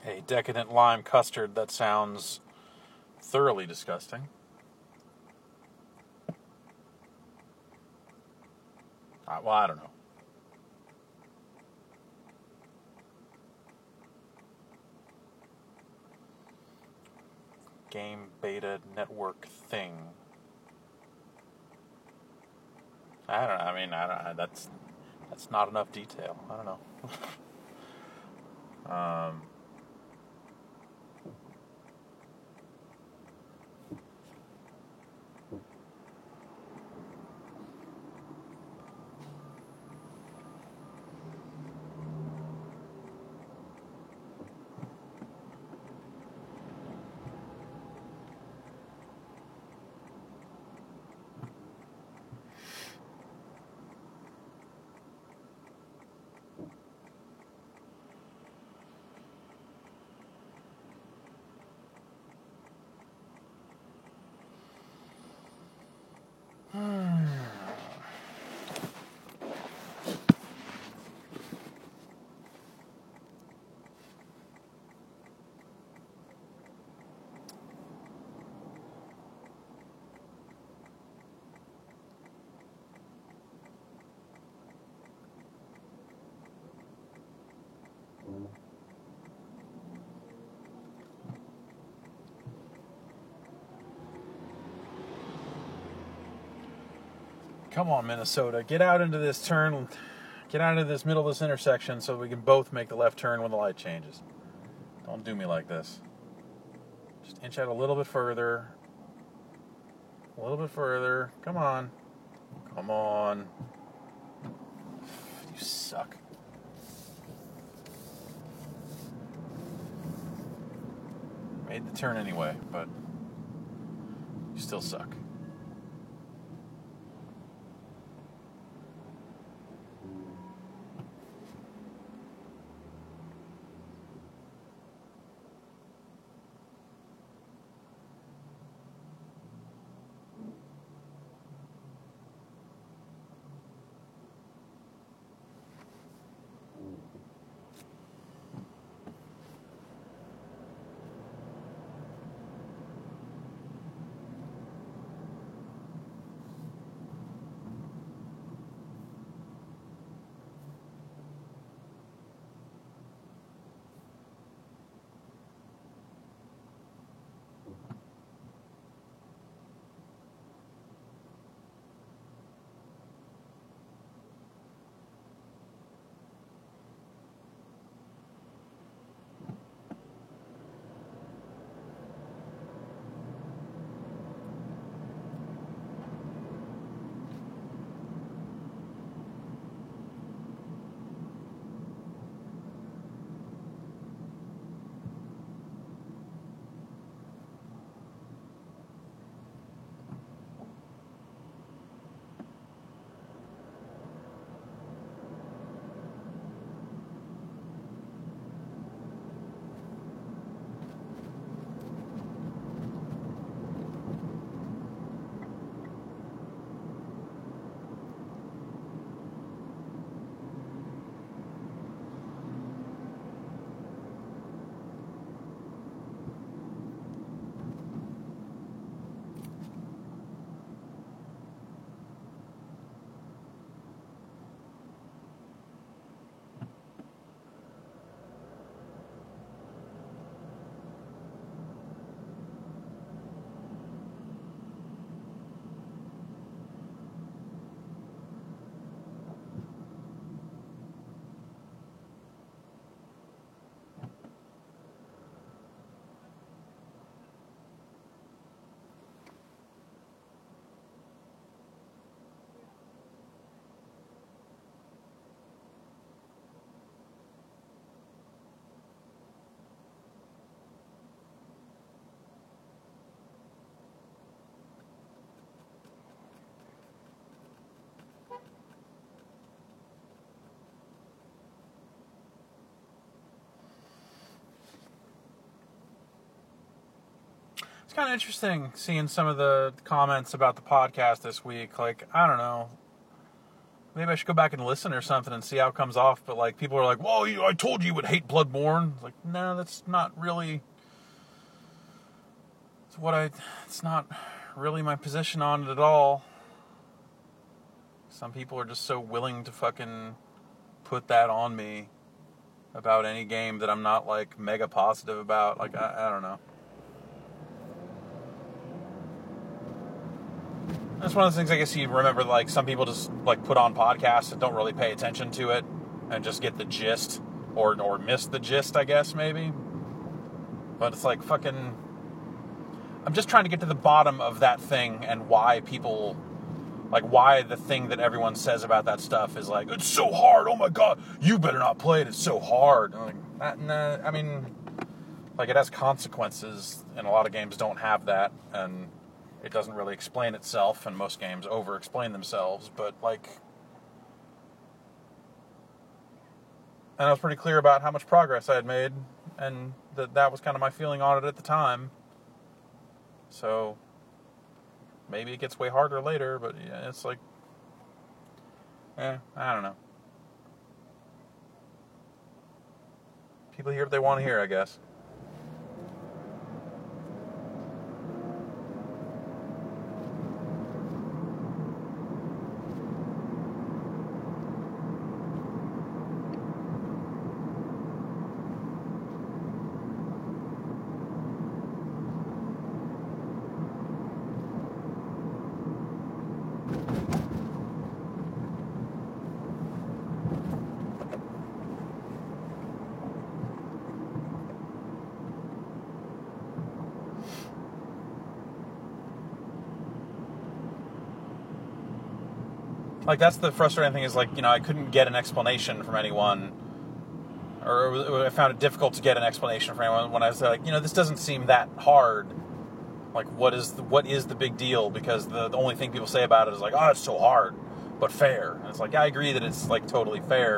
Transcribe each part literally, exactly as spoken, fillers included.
a decadent lime custard that sounds thoroughly disgusting. Uh, well, I don't know. Game beta network thing. I don't know. I mean, I don't. That's that's not enough detail. I don't know. um. Come on, Minnesota. Get out into this turn. Get out into this middle of this intersection so we can both make the left turn when the light changes. Don't do me like this. Just inch out a little bit further. A little bit further. Come on. Come on. You suck. Made the turn anyway, but you still suck. It's kind of interesting seeing some of the comments about the podcast this week. Like, I don't know. maybe I should go back and listen or something and see how it comes off. But like, people are like, "Whoa, you, I told you you would hate Bloodborne." It's like, no, that's not really. It's what I. It's not really my position on it at all. Some people are just so willing to fucking put that on me about any game that I'm not like mega positive about. Like, I, I don't know. That's one of the things I guess you remember, like, some people just like put on podcasts and don't really pay attention to it and just get the gist or or miss the gist, I guess, maybe. But it's like fucking, I'm just trying to get to the bottom of that thing and why people, like, why the thing that everyone says about that stuff is like, it's so hard, oh my god, you better not play it, it's so hard. I'm like, nah, I mean, like, it has consequences, and a lot of games don't have that, and it doesn't really explain itself, and most games over-explain themselves, but, like, and I was pretty clear about how much progress I had made, and that that was kind of my feeling on it at the time. So maybe it gets way harder later, but yeah, it's like, eh, I don't know. People hear what they want to hear, I guess. Like, that's the frustrating thing is, like, you know, I couldn't get an explanation from anyone, or I found it difficult to get an explanation from anyone when I was like, you know, this doesn't seem that hard. Like, what is the, what is the big deal? Because the, the only thing people say about it is like, oh, it's so hard, but fair. And it's like, yeah, I agree that it's, like, totally fair.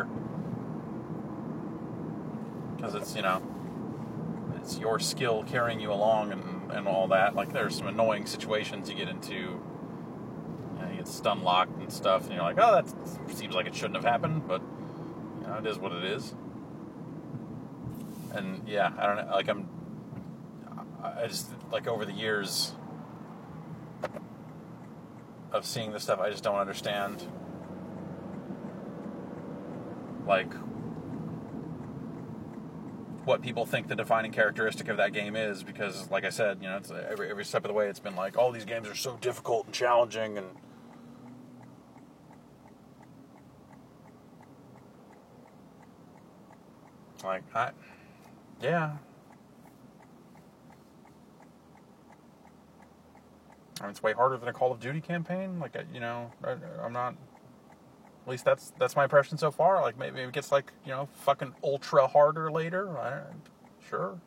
Because it's, you know, it's your skill carrying you along and, and all that. Like, there's some annoying situations you get into. Stun locked and stuff, and you're like, oh, that seems like it shouldn't have happened, but, you know, it is what it is. And yeah, I don't know, like, I'm, I just, like, over the years of seeing this stuff, I just don't understand, like, what people think the defining characteristic of that game is, because, like I said, you know, it's every, every step of the way, it's been like, all these games are so difficult and challenging, and like, I, yeah. I mean, it's way harder than a Call of Duty campaign. Like, you know, I, I'm not, at least that's that's my impression so far. Like, maybe it gets, like, you know, fucking ultra harder later. I don't, sure.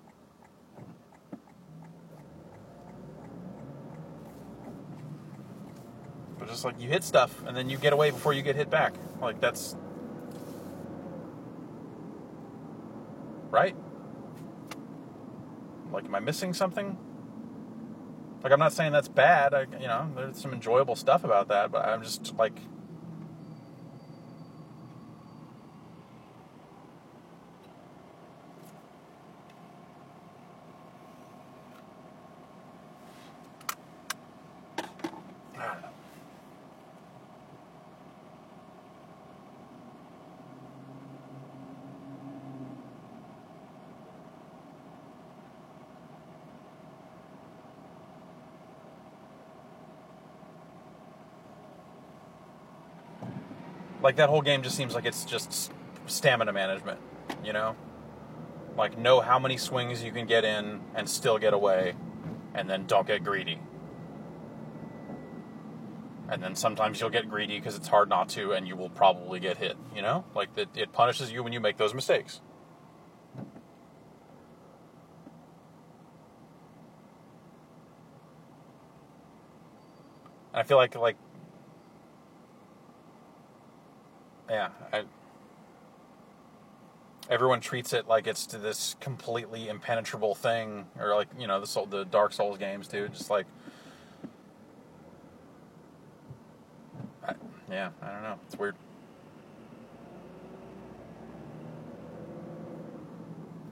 But just, like, you hit stuff, and then you get away before you get hit back. Like, that's... right? Like, am I missing something? Like, I'm not saying that's bad. I, you know, there's some enjoyable stuff about that, but I'm just, like... I don't know. Like, that whole game just seems like it's just stamina management, you know? Like, know how many swings you can get in and still get away, and then don't get greedy. And then sometimes you'll get greedy because it's hard not to, and you will probably get hit, you know? Like, it, it punishes you when you make those mistakes. And I feel like, like, yeah, I, everyone treats it like it's to this completely impenetrable thing, or like, you know, the the Dark Souls games too. Just like, I, yeah, I don't know. It's weird.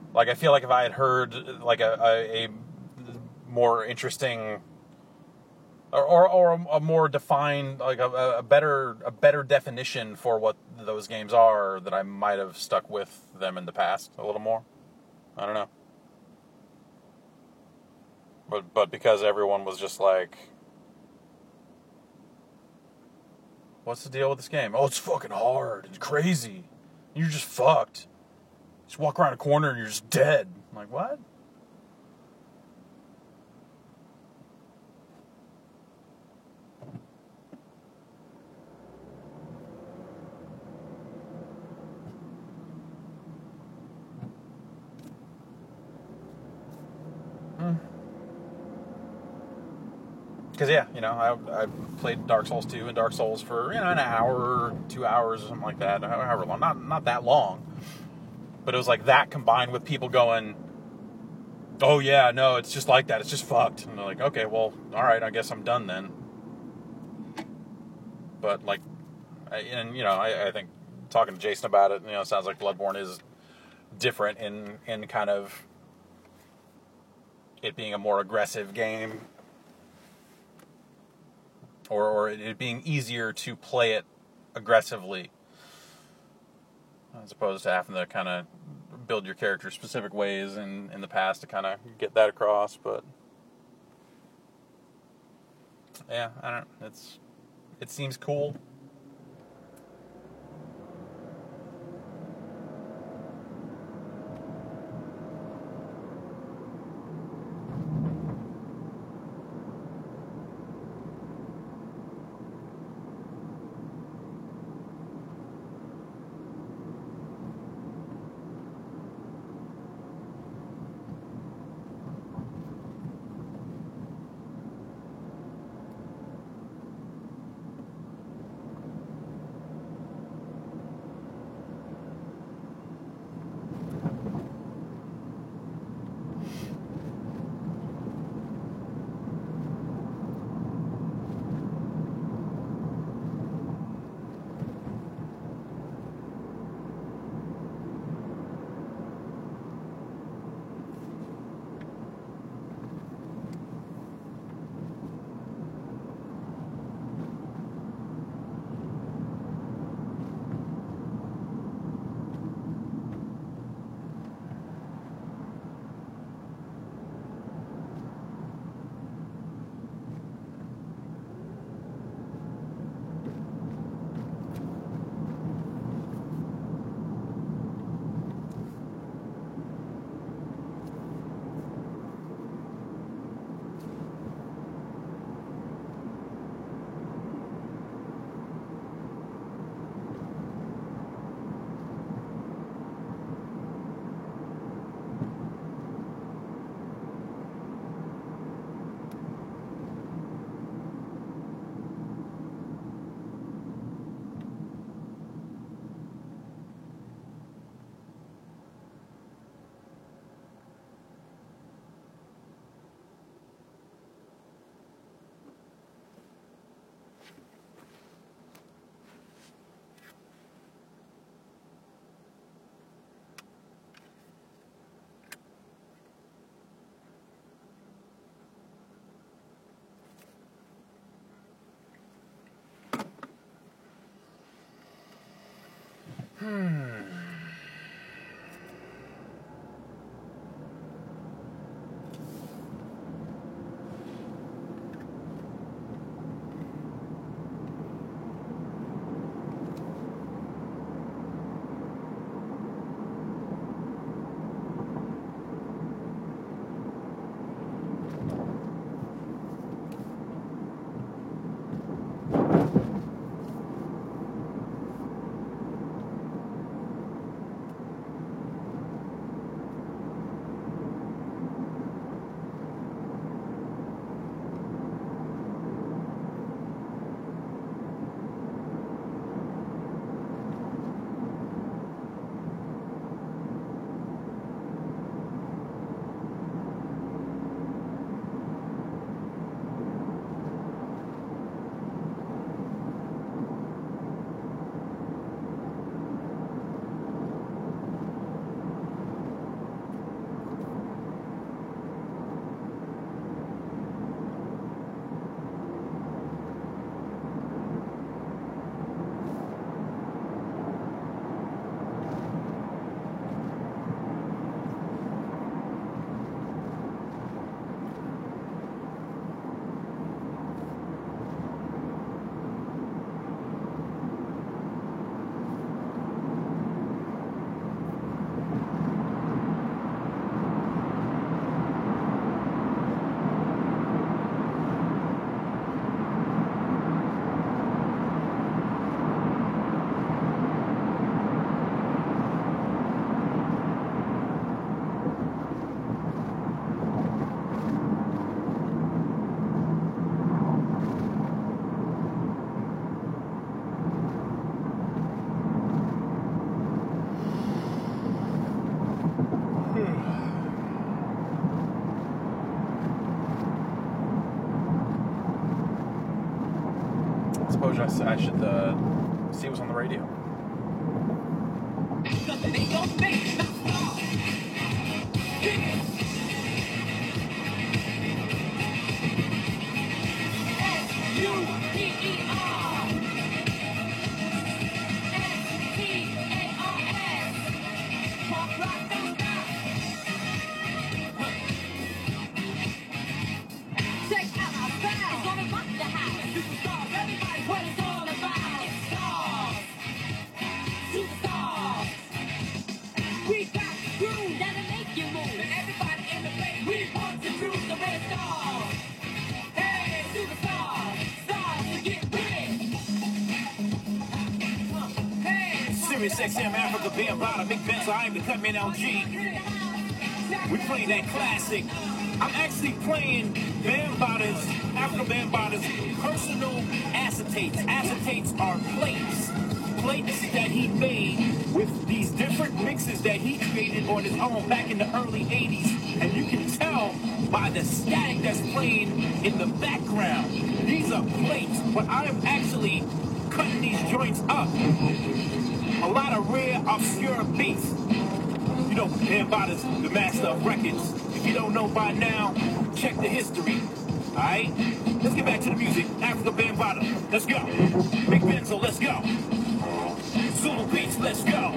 Like, I feel like if I had heard, like, a, a, a more interesting, or, or, or a more defined, like, a, a better a better definition for what those games are, that I might have stuck with them in the past a little more. I don't know. But, but because everyone was just like, what's the deal with this game? Oh, it's fucking hard. It's crazy. You're just fucked. Just walk around a corner and you're just dead. I'm like, what? Because, yeah, you know, I I played Dark Souls two and Dark Souls for, you know, an hour, two hours, or something like that. However long. Not, not that long. But it was like that combined with people going, oh, yeah, no, it's just like that. It's just fucked. And they're like, okay, well, all right, I guess I'm done then. But, like, I, and, you know, I, I think talking to Jason about it, you know, it sounds like Bloodborne is different in, in kind of it being a more aggressive game. Or, or it being easier to play it aggressively, as opposed to having to kind of build your character specific ways in, in the past to kind of get that across. But yeah, I don't. It's it seems cool. Hmm. I suppose I, I should uh, see what's on the radio. Sirius X M Africa Bambaataa, Mick Benzo, I am the Cutman L G. We play that classic. I'm actually playing Bambaataa's, Africa Bambaataa's personal acetates. Acetates are plates. Plates that he made with these different mixes that he created on his own back in the early eighties. And you can tell by the static that's playing in the background. These are plates, but I am actually cutting these joints up. A lot of rare, obscure beats. You know, Bambaataa's the master of records. If you don't know by now, check the history. Alright? Let's get back to the music. Africa Bambaataa, let's go. Mick Benzo, let's go. Zulu Beats, let's go.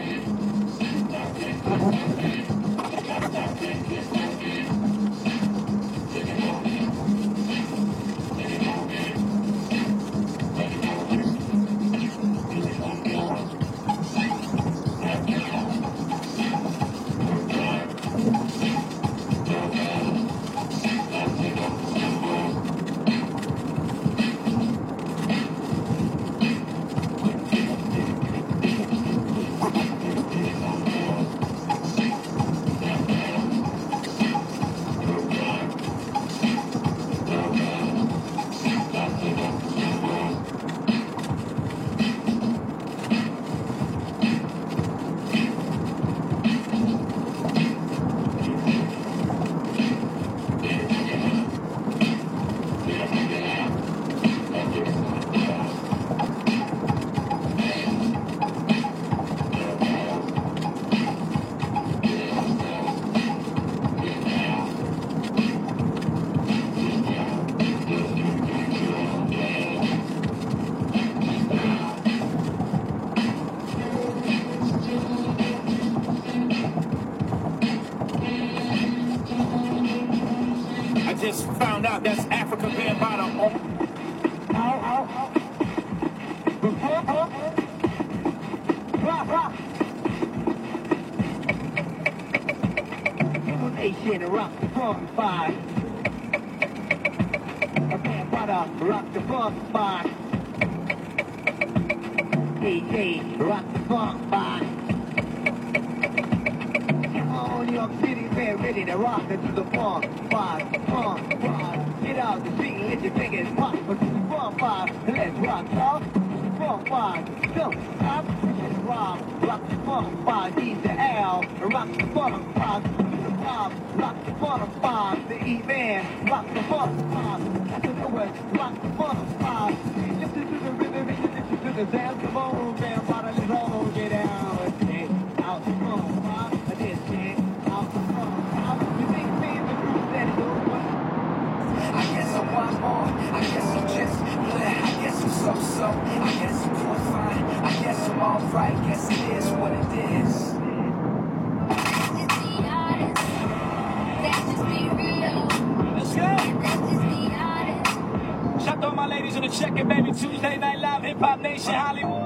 Just found out that's Africa Bambaataa on. Nation rock the funk spot. Bambaataa rock the funk spot. D J rock the funk spot. New York City, man, ready to rock into the funk spot, funk spot. Get out the street, let your fingers pop, but to the funk spot, let's rock, y'all. Funk spot, don't stop, let's rock, rock the funk spot. He's the L, rock the funk spot. The Bob, rock the funk spot. The E-Man, rock the funk spot. That's the Lewis, rock the funk spot. Listen to the rhythm, listen to the sound. Come on, Bambaataa, let's all get down. Let's get out the funk spot. This shit. I guess I want more, I guess I'm just bleh, I guess I'm so-so, I guess I'm doing fine, I guess I'm alright, guess it is what it is. That's just the artist, that's just be real. Let's go! That's just the artist. Shout out to all my ladies on the check-in, baby. Tuesday Night Live, Hip Hop Nation, Hollywood.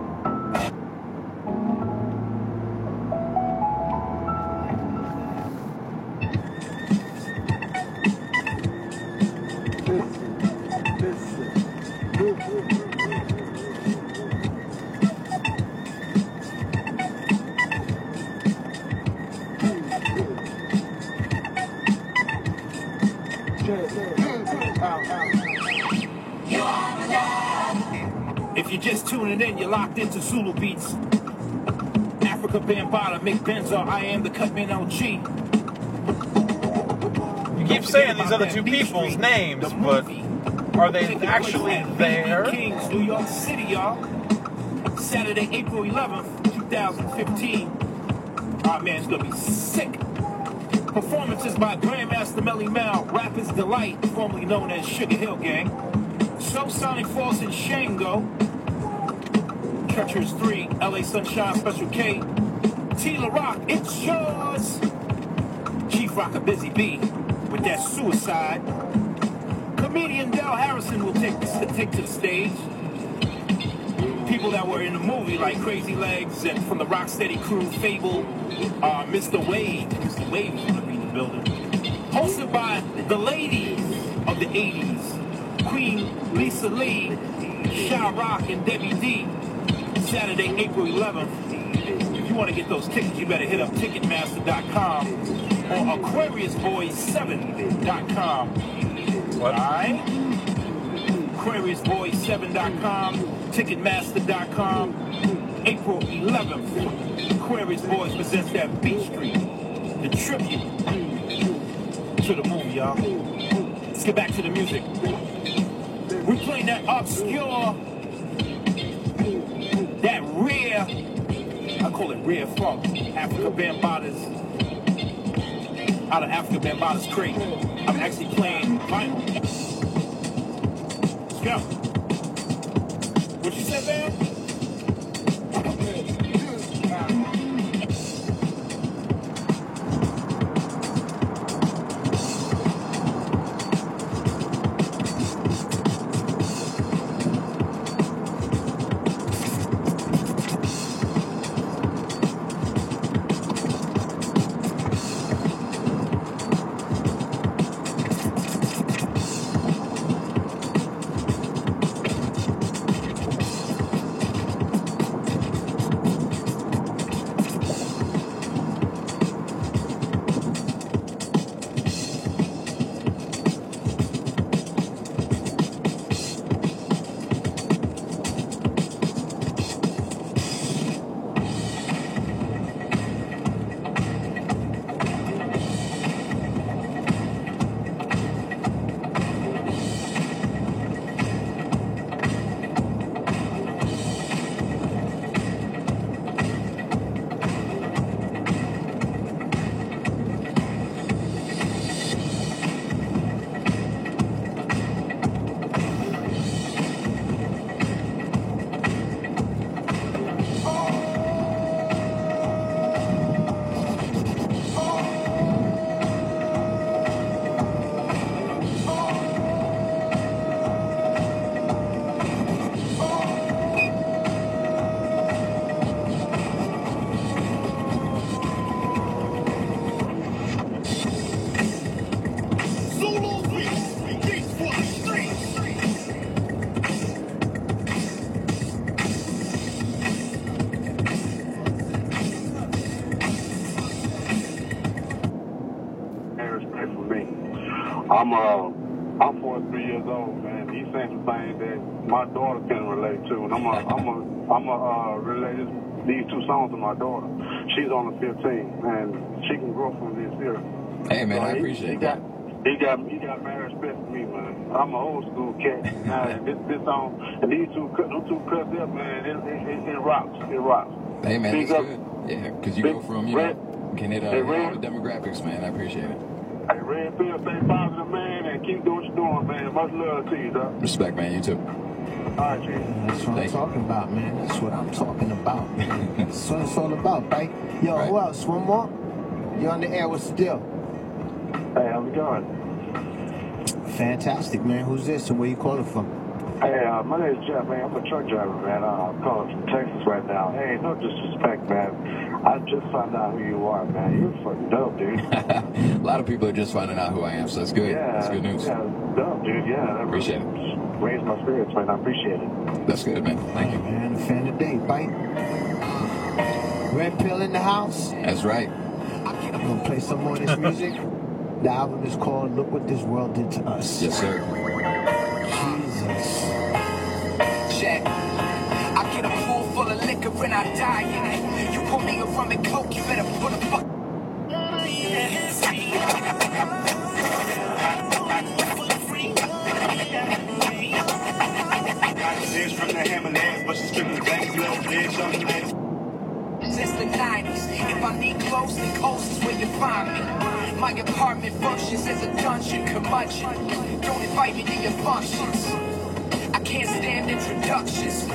If you're just tuning in, you're locked into Zulu Beats. Africa Bambaataa, Mick Benzo, I am the Cutman L G. You keep saying these other two people's names, but Are they actually there? Kings, New York City, y'all. Saturday, April eleventh, twenty fifteen. Our man's gonna be sick. Performances by Grandmaster Melly Mel, Rapper's Delight, formerly known as Sugar Hill Gang, So Sonic Force and Shango, Treacherous three, L A Sunshine Special K, T La Rock, it's yours. Chief Rocker Busy B with that Suicide. Comedian Del Harrison will take the, take to the stage. People that were in the movie like Crazy Legs and from the Rocksteady crew, Fable, uh, Mister Wade. Mister Wade is going to be in the building. Hosted by the ladies of the eighties, Queen Lisa Lee, Sha Rock, and Debbie D. Saturday, April eleventh. If you want to get those tickets, you better hit up Ticketmaster dot com or Aquarius Boys seven dot com. What? All right? Aquarius Boys seven dot com, Ticketmaster dot com, April eleventh. Aquarius Boys presents that Beat Street, the tribute to the movie, y'all. Let's get back to the music. We're playing that obscure, that rare, I call it rare funk, Africa Bambaata's, out of Africa Bambaata's crate. I'm actually playing vinyl. Let's go. What you said, man? I'm uh, I'm forty-three years old, man. He's saying some things that my daughter can relate to, and I'm a, I'm a, I'm a uh, relate this, these two songs to my daughter. She's only fifteen, and she can grow from this here. Hey, man, so I he, appreciate he that. Got, he got, he got mad respect for me, man. I'm an old school cat. Now, this, this song, and these two, them two cuts up, man, it, it, it, it rocks, it rocks. Hey, man, Big that's up, good. Yeah, because you big, go from, you red, know, can hit, uh, hey, hit all red, the demographics, man. I appreciate it. Hey, Red Pill, stay positive, man, and keep doing what you're doing, man. Much love to you, dog. Respect, man. You too. All right, Chief. That's what Thank I'm you. talking about, man. That's what I'm talking about. That's what it's all about, right? Yo, Right. who else? One more? You're on the air. What's the deal? Hey, how's it going? Fantastic, man. Who's this and where you calling from? Hey, uh, my name is Jeff, man. I'm a truck driver, man. Uh, I'm calling from Texas right now. Hey, no disrespect, man. I just found out who you are, man. You're fucking dope, dude. A lot of people are just finding out who I am, so that's good. Yeah, That's good news. Yeah, dope, dude. Yeah, that Appreciate it. really raised my spirits, man. I appreciate it. That's good, man. Thank you. Man, a fan of day, right? Red Pill in the house. That's right. I'm gonna play some more of this music. The album is called Look What This World Did to Us. Yes, sir. Jesus. Check. I get a pool full of liquor and I die in it. You put me a rum and coke, you better put a fuck. from the Himalayas, but she's stripping things, little bitch on the list. Since the nineties, if I need clothes, then coast is where you find me. My apartment functions as a dungeon, curmudgeon. Don't invite me to your functions. I can't stand introductions.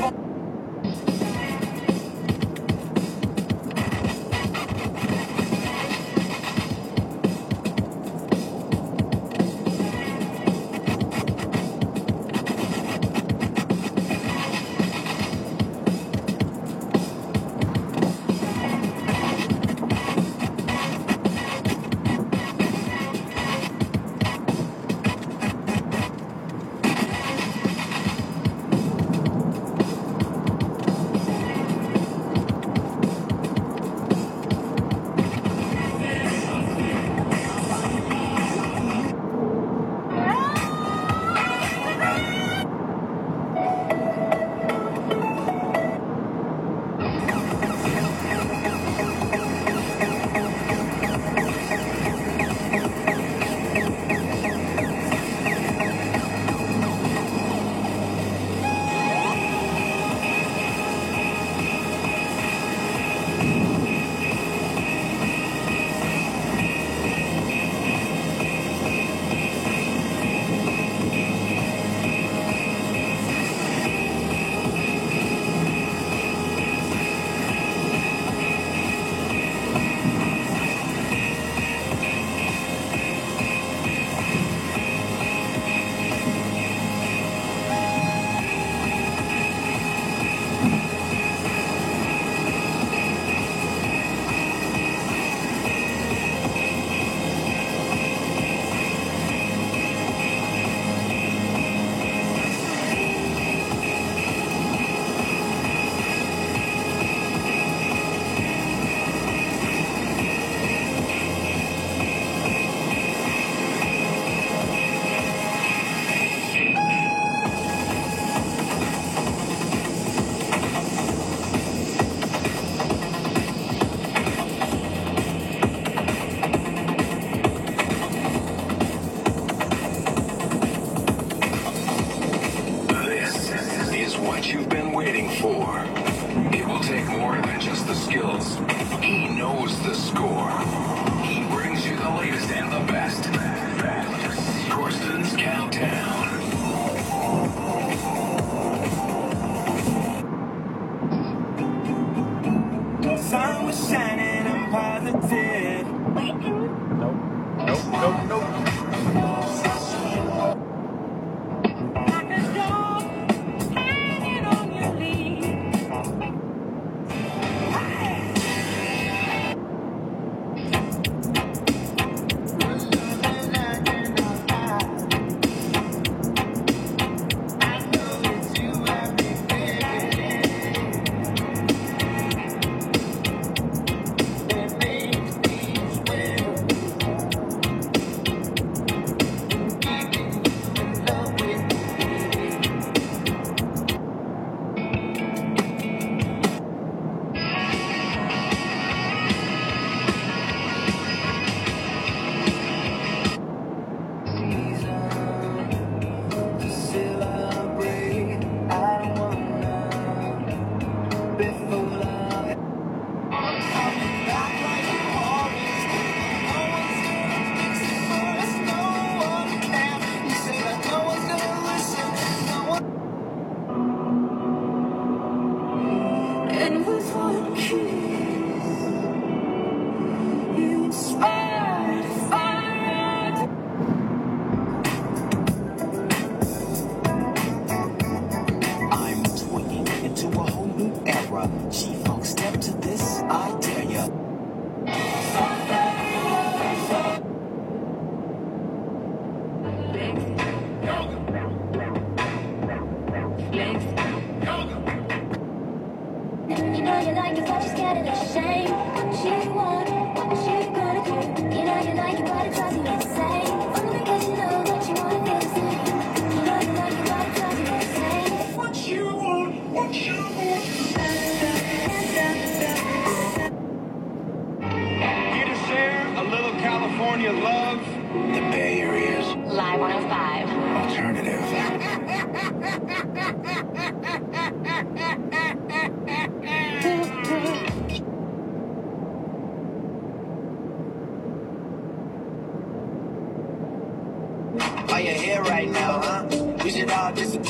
California love. The Bay Area's Live one oh five. alternative.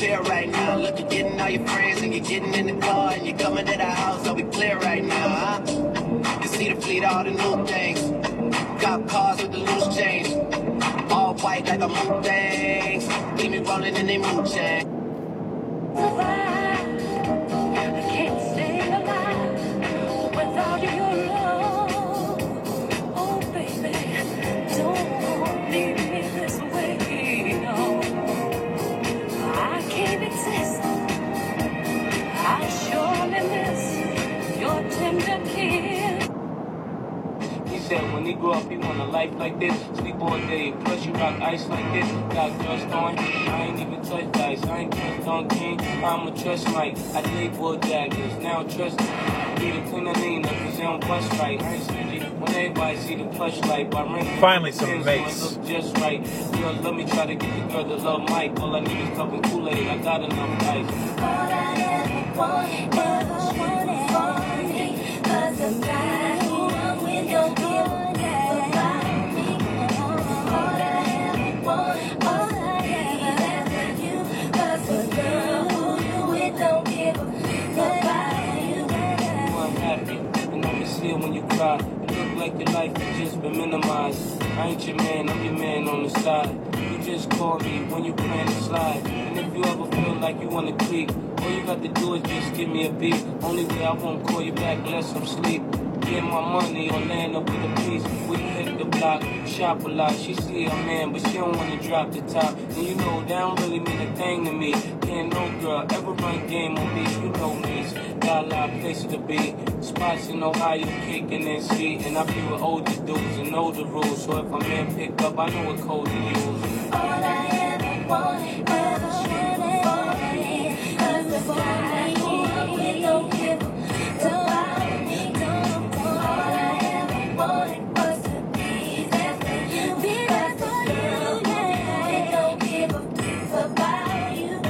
clear right now. Look, you're getting all your friends and you're getting in the car and you're coming to the house, so we clear right now, huh? You see the fleet, all the new things. Got cars with the loose change. All white like a moon things. Keep me rolling in the moon chain. I can't stay alive without your love. Oh, baby, don't leave me this way. No, I can't exist. I surely miss your tender kiss. He said when he grew up, he want a life like this. Sleep all day, plus you rock ice like this. Got trust on, I ain't even touched ice. I ain't trust on King, I'ma trust Mike. I did Bull Daggers, now trust me. Need a clean Nina, cause they don't bust right. I ain't stingy when everybody see the plush light. By ring, Finally some mace. look just right. Girl, let me try to get the girl to love Mike. All I need is cup and Kool-Aid, I got enough ice. All I ever wanted, never wanted for me, was a guy who I'm with don't give a damn about me. All I ever wanted, all I ever had for you, was a girl who you with don't give a damn about you. I'm happy, and I'ma see it when you cry. It look like your life has just been minimized. I ain't your man, I'm your man on the side. You just call me when you plan to slide. And if you ever feel like you wanna creep, all you got to do is just give me a beat. Only way I won't call you back unless I'm asleep. Get my money or land up with a piece. We hit the block, shop a lot. She see a man, but she don't wanna drop the top. And you know, that don't really mean a thing to me. Can't no girl ever run game on me. You know me. Got a lot of places to be. Spots in Ohio, kicking and see. And I be with older dudes and know the rules. So if a man pick up, I know what code to use. All I ever wanted, ever wanted for me, was a guy who I'm with don't give a damn about me. All I ever wanted was to be there for you, be there for you, yeah. Don't give a damn about you.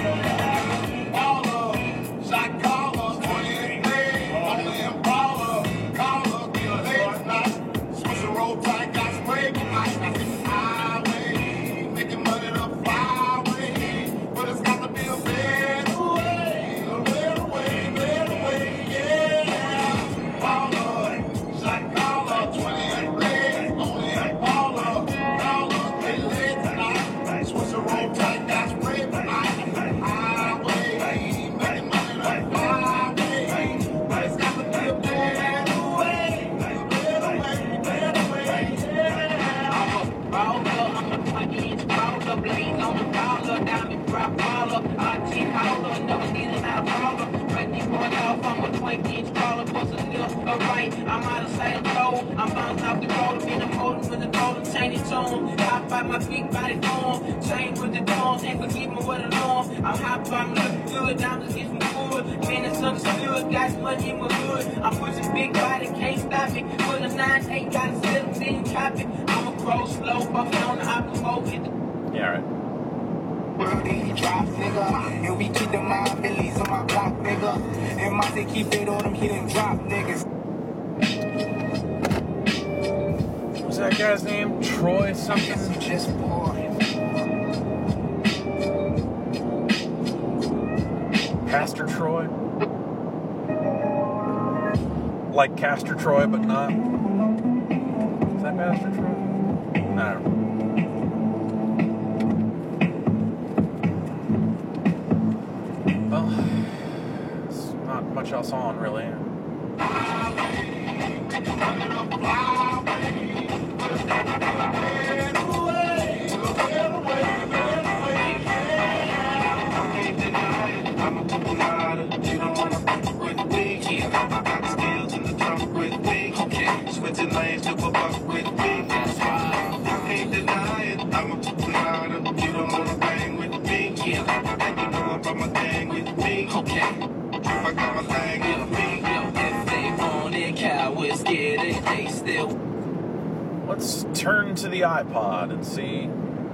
Baller, shot caller, twenty-eight days, only in baller, caller, be a late night, switch a roll tight, got sprayed with ice, I hit the highway, making money the flyway, but it's got to be a better way, a better way, better way, yeah. Baller, shot caller, twenty-eight days, only in baller, caller, be late tonight, switch a roll tight, got sprayed with ice, I hit the highway, making money the flyway, but it's got to be a better way, a better way, better way, yeah. I'm a twenty-inch baller, blades on the baller, diamond drop baller, R T baller, never need a lot of baller. Right these boys off, I'm a twenty-inch baller, plus a little alright. I'm out of sight of cold, I'm bouncing off the road, in the motor with the golden chain and tone. Hop by my big body form, chain with the dorm, ain't forget me what alone. I'm hot by me looking good, I'm just getting good. Man, it's understood, got money in my hood. I'm pushing big body, can't stop me. With a nine eight, got a seventeen, chop it. I'm a crow slow, buffing on the opposite, hit the Yeah, all right. Birdie drop, nigga. And we keep them nine millies on my block, nigga. And my they keep it on them, hit and drop, niggas. What's that guy's name? Troy something? Just boy. Pastor Troy? Like Castor Troy, but not? Is that Pastor Troy? I don't know. Well, there's not much else on, really. Let's turn to the iPod and see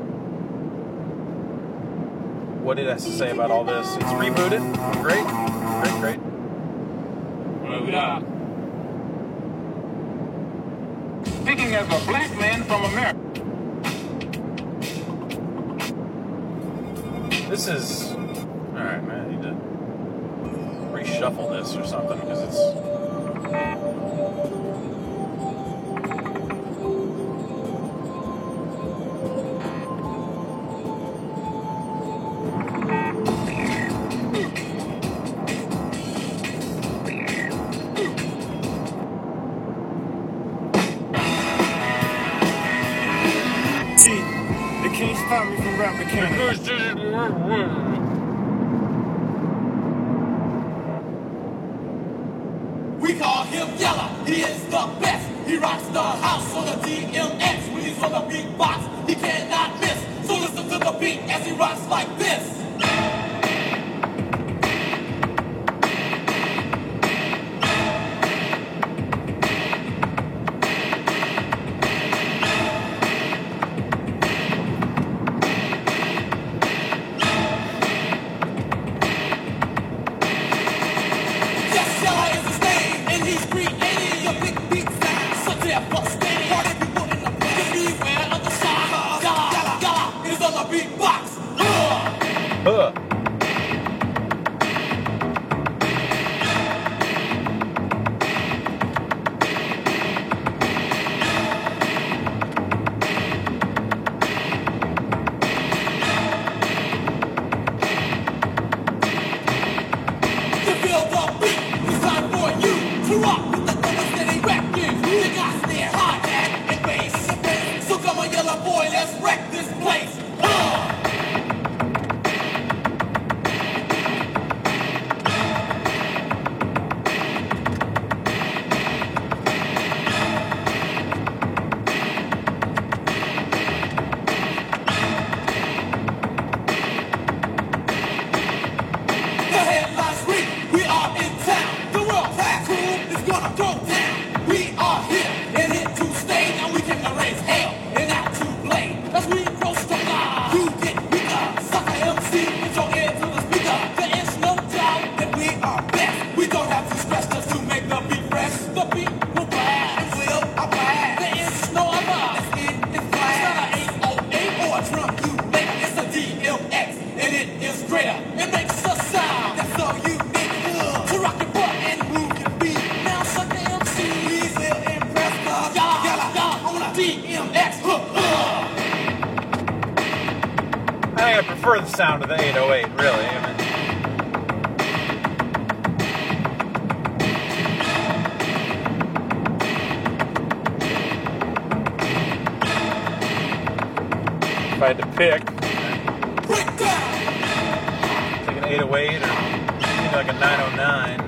what it has to say about all this. It's rebooted. Great. Great, great. Move it up. Speaking as a black man from America. This is, Alright, man, I need to reshuffle this or something because it's. They can't stop me from rap mechanics. We call him Yella, he is the best. He rocks the house on the D M X. When he's on the beatbox, he cannot miss. So listen to the beat as he rocks like this. Huh. To feel the beat, it's time for you to rock with the numbers that ain't wrecking. You got snare, hi-hat, and bass. So come on, yellow boy, let's wreck this place. Uh. The headlines read, we are in town. The world class crew is gonna go down. We are here and here to stay. Now we can erase hell and not to blame. As we approach the line, you get weaker. Sucker M C, get your ear to the speaker. There is no doubt that we are best. We don't have to stress just to make the beat fresh. The beat will blast. It will blast. There is no other. It's in its blast. It's not an eight oh eight or a drum you make. It's a D M X and it is greater. It makes a sound that's so unique. Uh, to rock your butt and move your feet. Now sucker M C, we will impress us. Y'all, y'all, y'all on a D M X. Uh, uh. I think I prefer the sound of the eight oh eight, really. I mean, if I had to pick, Break down. take an eight oh eight or maybe like a nine oh nine.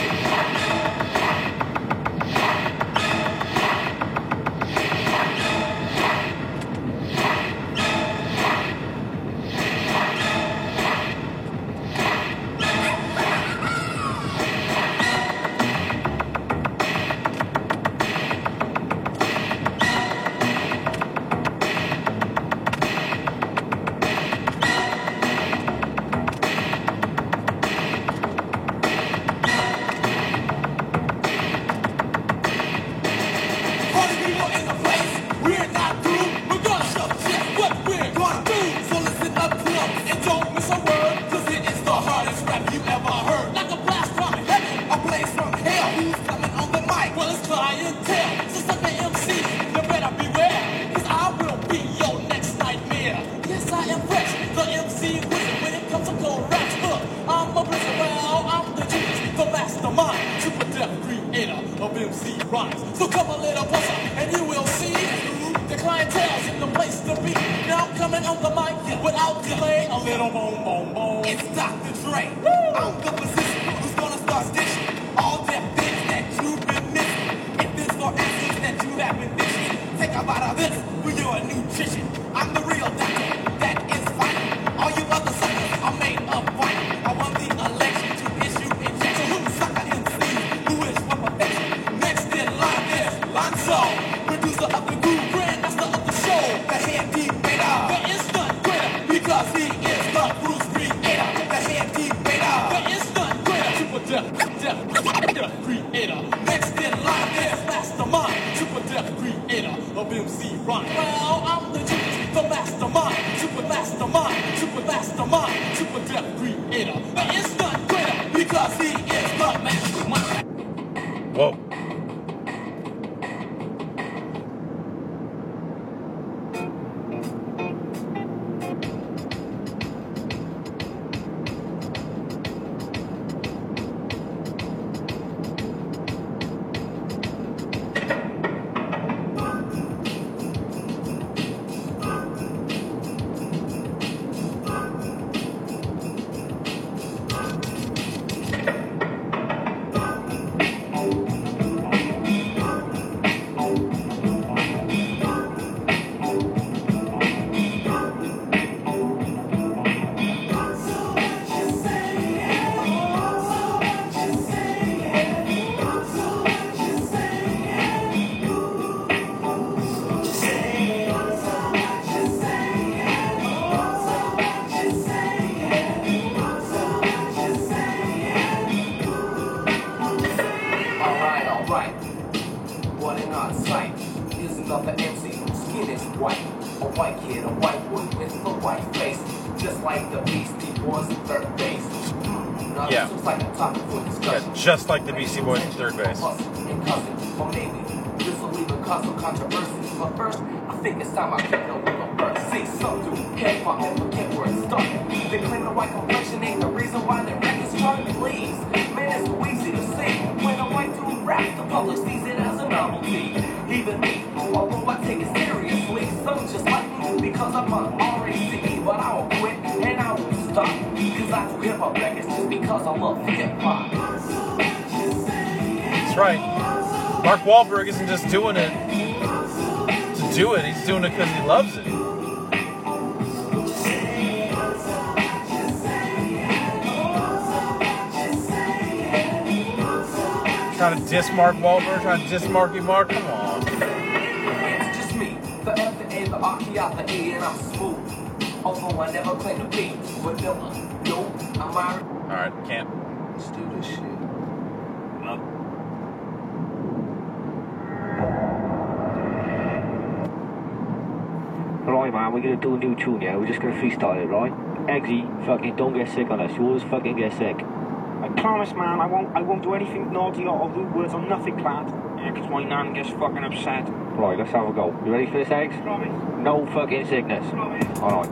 Party people in the place, we're not through. We're gonna show just what we're gonna do. So listen up close and don't miss a word, cause it is the hardest rap you ever heard. Like a blast from heaven, a blaze from hell. Who's coming on the mic? Well, it's clientele. So sucker M C, you better beware, cause I will be your next nightmare. Yes, I am fresh, the M C wizard when it comes to cold raps. Look, I'm a blizzard, well, I'm the genius, the mastermind, super deaf creator of M C rhymes. So come a little closer and you will see the clientele's in the place to be. Now I'm coming on the mic without delay. A little boom, boom, boom. It's Doctor Dre. I'm the physician who's gonna start stitching all them things that you've been missing. If this for answers that you have been missing, take a bite of this for your nutrition. I'm the real doctor, that is fine. All you other suckers are made of wine. I won the election to issue injection. Who sucker M C who is for perfection? Next in line is Lonzo, producer of the Groove Grandmaster of the show. The head deep beta, there is none greater because he is the Bruce creator. The head deep beta, there is none greater. Super deaf, deaf, deaf creator. Next in line is Mastermind, super deaf creator of M C rhyme. Well, I'm the genius, the mastermind, super mastermind, super mastermind, super deaf creator. hitter, the instant quitter, because he is the mastermind. Whoa. Yeah. Yeah, just like the Beastie Boys in third base. But first, I think it's time I kick it over first. See, some do hip hop and forget where it started. They claim the white complexion ain't the reason why their records turn to leaves. Man, it's so easy to see. When a white dude raps, the public sees it as a novelty. Even me, although I take it seriously, some just like me because I'm on R A C E. But I will quit and I will stop. Cause I do hip hop records just because I love hip hop. That's right. Mark Wahlberg isn't just doing it to do it, he's doing it because he loves it. Trying to diss Mark Wahlberg, trying to diss Marky Mark, come on. It's just me, the F, the A, the R, the I, the E, and I'm smooth. Although I never claim to be vanilla. No, I'm Irish. Alright, can't. Let's do this shit. Right, man, we're gonna do a new tune, yeah? We're just gonna freestyle it, right? Eggsy, fucking don't get sick on us. You always fucking get sick. I promise, man, I won't I won't do anything naughty or rude words or nothing, lad. Yeah, because my nan gets fucking upset. Right, let's have a go. You ready for this, Eggs? Promise. No fucking sickness. Promise. Alright.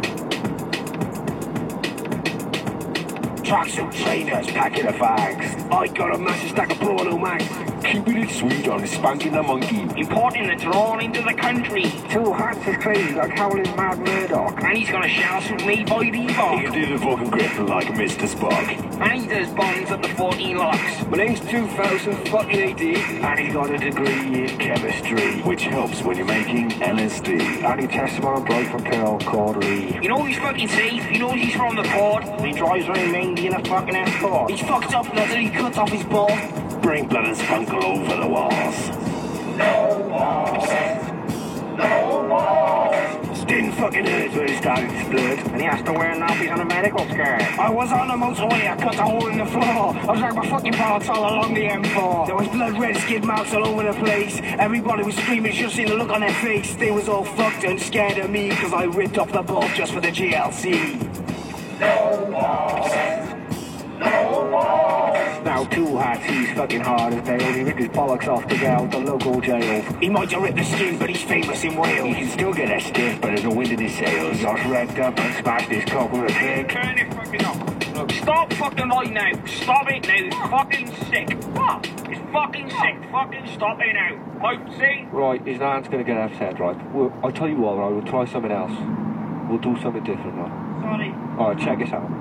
Tracksuit trainers, packing the bags. I got a massive stack of porno mags. Keeping it sweet on spanking the monkey. Importing the drawn into the country. Two hats is crazy like howling mad Murdoch. And he's gonna shout at me by default. He can do the fucking grip like Mister Spock. And he does bonds at the fourteen locks. My name's two thousand fucking A D. And he got a degree in chemistry, which helps when you're making L S D. And he tests him on a bright propel called Lee. You know he's fucking safe, he knows he's from the port. He drives around mainly in a fucking Escort. He's fucked up now that he cuts off his ball. Bring blood and spunk all over the walls. No walls. No walls. Didn't fucking hurt when it started to split. And he has to wear nappies on a medical skirt. I was on the motorway, I cut a hole in the floor. I was like my fucking parts all along the M four. There was blood red skid marks all over the place. Everybody was screaming, just seen the look on their face. They was all fucked and scared of me, cause I ripped up the bolt just for the G L C. No walls. No walls. Now two hats, he's fucking hard as nails. He ripped his bollocks off to get out the local jail. He might have ripped the skin, but he's famous in Wales. He can still get that stiff, but there's no wind in his sails. He got wrecked up and smashed his cock with a pig. Turn it fucking off. Look, stop fucking right now. Stop it now. It's fucking sick. What? It's fucking sick. Fucking stop it now. Right, see? Right, his nan's gonna get upset, right? We'll, I'll tell you what, right? We'll try something else. We'll do something different, right? Sorry. Alright, check this out.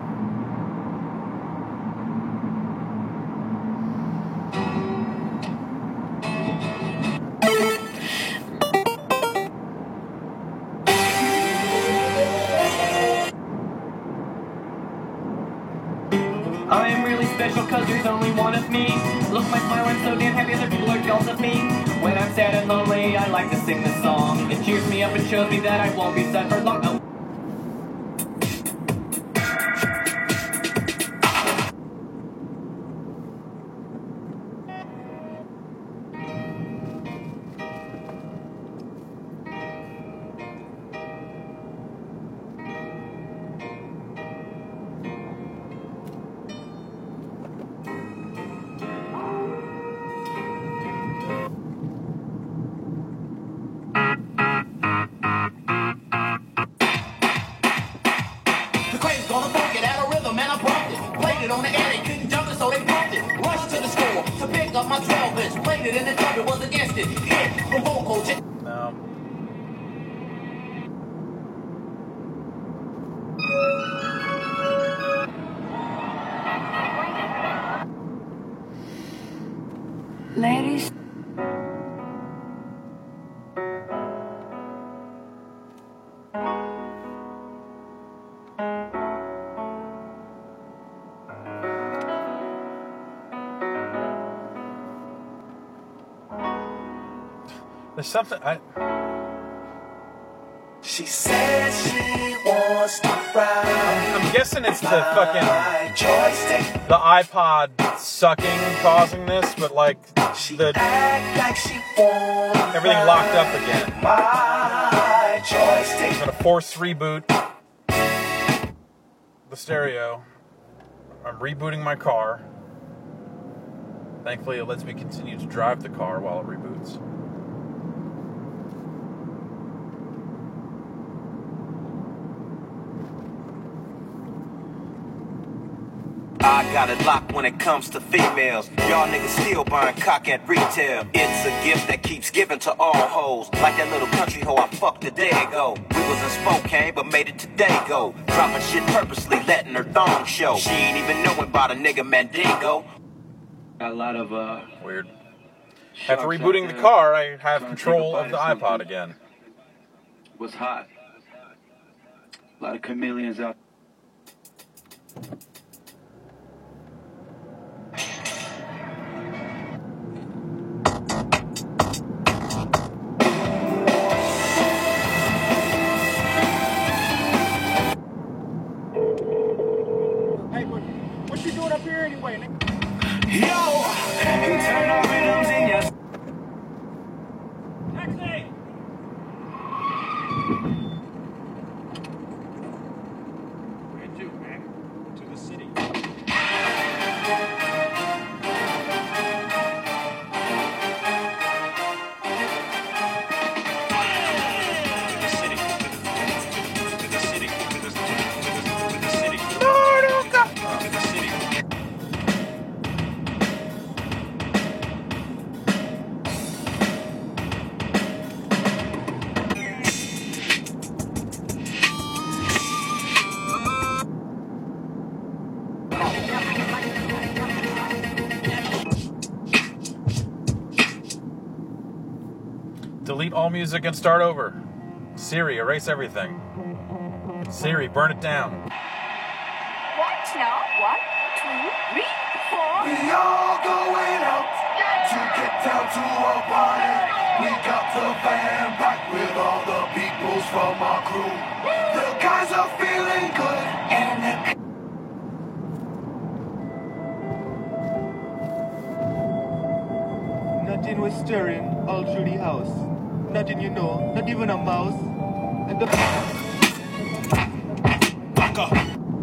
I am really special cause there's only one of me. Look, my smile, I'm so damn happy other people are jealous of me. When I'm sad and lonely, I like to sing this song. It cheers me up and shows me that I won't be sad for long. Oh. it on the air, they couldn't jump it, so they bumped it. Rushed to the store to pick up my twelve inch. Played it in the club, it was an instant hit from vocal. No. Ladies. There's something I. She said she wants to ride. I'm guessing it's the fucking the iPod sucking causing this, but like the like she wants everything locked up again. My joystick. I'm gonna force reboot the stereo. I'm rebooting my car. Thankfully, it lets me continue to drive the car while it reboots. I got it locked when it comes to females. Y'all niggas still buying cock at retail. It's a gift that keeps giving to all hoes. Like that little country hoe I fucked a day ago. We was in Spokane, but made it to Dago. Dropping shit purposely, letting her thong show. She ain't even knowing about a nigga Mandingo. Got a lot of, uh... Weird. After rebooting the car, I have control of the iPod again. Was hot. A lot of chameleons out. What you doing up here anyway, nigga? Yo, turn our rhythms in your Taxi! Where to, man? To the city. Delete all music and start over. Siri, erase everything. Siri, burn it down. What now? One, two, three, four. We all going out to get down to a party. We got the van back with all the peoples from our crew. The guys are feeling good and the Nothing was stirring all through the house. Nothing, you know, not even a mouse. And the back up.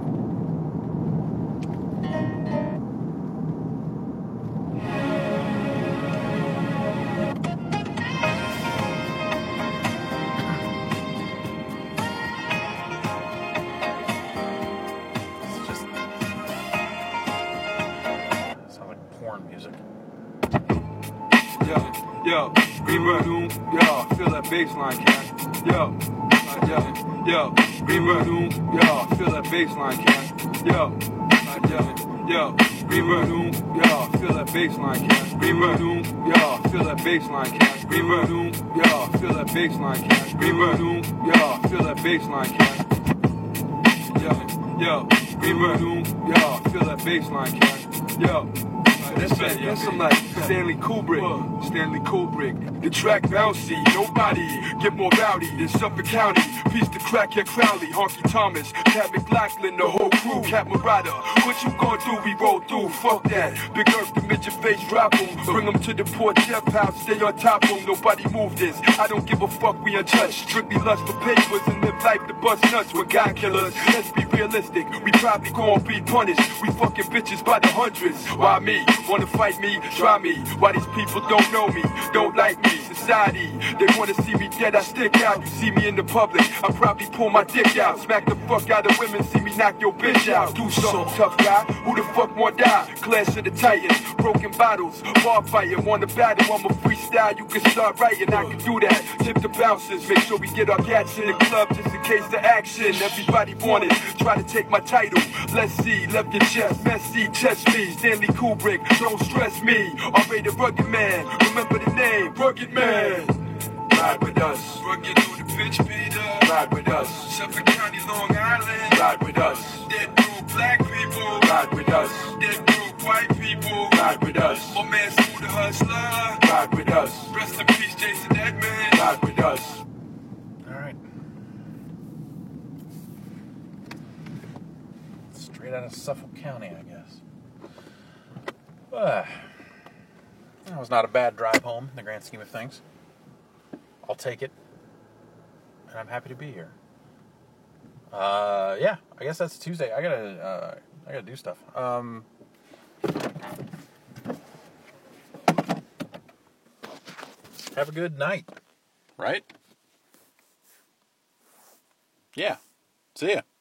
Sound like porn music. Yo, yo, Greenberg, yo, feel that bass line, cat. Yo, uh, yo, yo, Greenberg, yo, feel that bass line, cat. Yo, uh, yo, yo, Greenberg, yo, feel that bass line, cat. Greenberg, yo, feel that bass line, cat. Greenberg, yo, feel that bass line, cat. Greenberg, yo, feel that bass line, cat. Yo, yo, Greenberg, yo, feel that bass line, cat. Yo. This is some like Stanley Kubrick, Stanley Kubrick. The track bouncy, nobody get more rowdy than Suffolk County. Peace to Crackhead Crowley, Honky Thomas, Pat McLaughlin, the whole crew, Cat Murata. What you gonna do? We roll through. Fuck that. Big Earth, the midget face, drop 'em. Bring 'em to the port, Jeff House, stay on top of 'em. Nobody move this. I don't give a fuck. We untouched. Strictly lust for papers and live life to bust nuts with God killers. Let's be realistic. We probably gonna be punished. We fucking bitches by the hundreds. Why me? Wanna fight me? Try me. Why these people don't know me, don't like me? Society, they wanna see me dead, I stick out. You see me in the public, I probably pull my dick out. Smack the fuck out of women, see me knock your bitch out. Do something, tough guy. Who the fuck want die? Clash of the Titans, broken bottles, bar fighting, want to battle. I'm a freestyle, you can start writing, I can do that. Tip the bouncers, make sure we get our cats in the club just in case the action. Everybody want it, try to take my title. Let's see, left your chest, messy, chest me. Stanley Kubrick, don't stress me. R-rated Rugged Man, remember the name, Rugged Man. Ride with us. Rugged on the pitch, Peter. Ride with us. Suffolk County, Long Island. Ride with us. Dead broke black people. Ride with us. Dead broke white people. Ride with us. My man Smooth the Hustler. Ride with us. Rest in peace, Jason Edmonds. Ride with us. All right. Straight out of Suffolk County, I guess. Uh, that was not a bad drive home in the grand scheme of things. I'll take it, and I'm happy to be here. Uh, yeah, I guess that's Tuesday. I gotta, uh, I gotta do stuff. Um, have a good night, right? Yeah. See ya.